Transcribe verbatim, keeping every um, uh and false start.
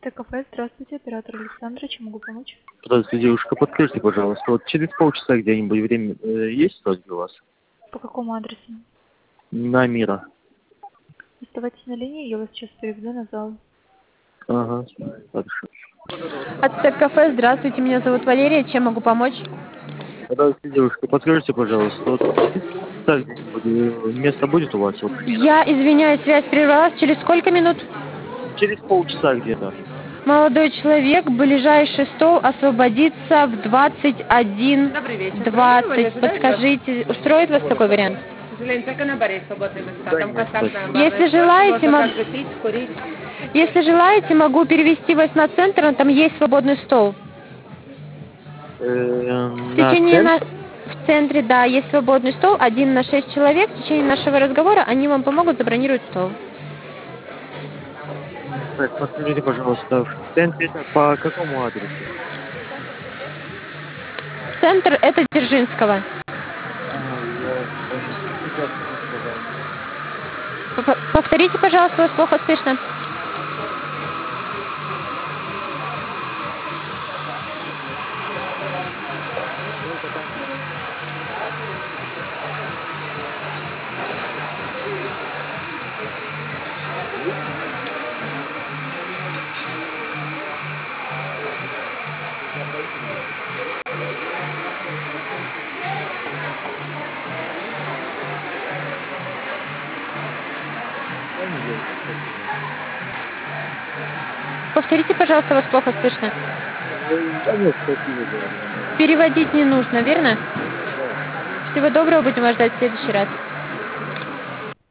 ТКФ, здравствуйте, оператор Александра, чем могу помочь? Здравствуйте, девушка, подскажите, пожалуйста, вот через полчаса где-нибудь время э, есть столик у вас? По какому адресу? На Мира. Оставайтесь на линии, я вас сейчас переведу на зал. Ага, хорошо. От ТКФ, здравствуйте, меня зовут Валерия, чем могу помочь? Здравствуйте, девушка, подскажите, пожалуйста, вот так где-нибудь э, место будет у вас? Вот, Я извиняюсь, связь прервалась. Через сколько минут? через полчаса где-то. Молодой человек, ближайший стол освободится в двадцать один двадцать. Подскажите, устроит вас такой вариант? Если желаете, мог... Если желаете, могу перевести вас на центр, там есть свободный стол. Э, В на течение на... центр? В центре, да, есть свободный стол, один на шесть человек. В течение нашего разговора они вам помогут забронировать стол. Так, подскажите, пожалуйста, в центре это по какому адресу? Центр это Дзержинского. А, я понял. Сейчас, пожалуйста. П- Повторите, пожалуйста, вас плохо слышно. Повторите, пожалуйста, вас плохо слышно. Да нет, спасибо, да. Переводить не нужно, верно? Да. Всего доброго, будем вас ждать в следующий раз.